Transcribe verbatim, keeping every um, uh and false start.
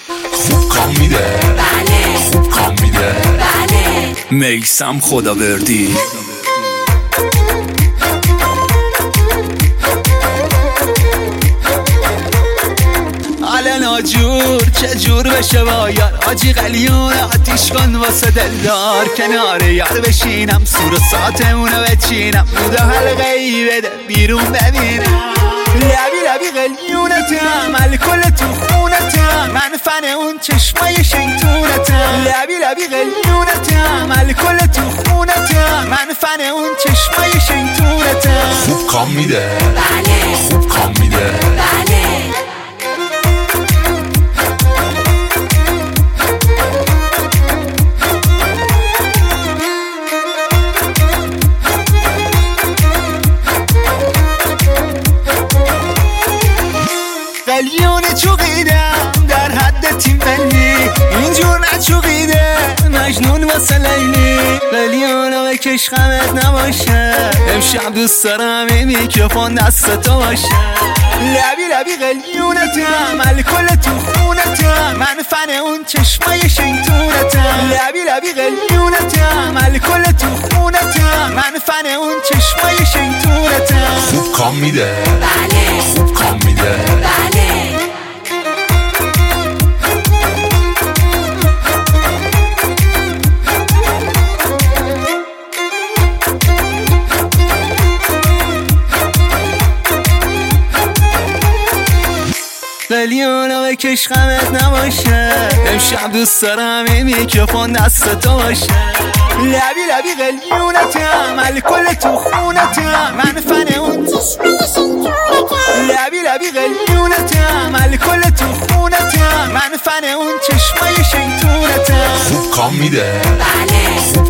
خوب کام میده، بله خوب کام میده، بله. میسم خداوردی. حالا ناجور چجور بشه با یار، حاجی قلیون آتیش کن واسه دلدار، کنار یار بشینم سور و ساتمونو بچینم، بودا حلقه ای بده بیرون ببینم، لبی لبی قلیونتم الکل تو خونتم، من فن اون چشمای شیطونتم، لبی لبی قلیونتم الکل تو خونتم، من فن اون چشمای شیطونتم. خوب کام میده، بله خوب کام میده، بله. قلیون چوقیدم در حد تیم ملی، اینجور نچوقیده مجنون واسه لیلی، قلیونو بکش غمت نباشه، امشب دوست دارم این میکروفون دست تو باشه، لبی لبی قلیونتم الکل تو خونتم، من فن اون چشمای شیطونتم، لبی لبی قلیونتم الکل تو خونتم، من فن اون چشمای شیطونتم. خوب کام میده، بله خوب کام میده، بله. قلیونو بکش غمت نباشه، امشب دوست دارم این میکروفون دست تو باشه، لبی لبی قلیونتم الکل تو خونتم، من فن اون چشمای شیطونتم، لبی لبی قلیونتم الکل تو خونتم، من فن اون چشمای شیطونتم. خوب کام میده، بله خوب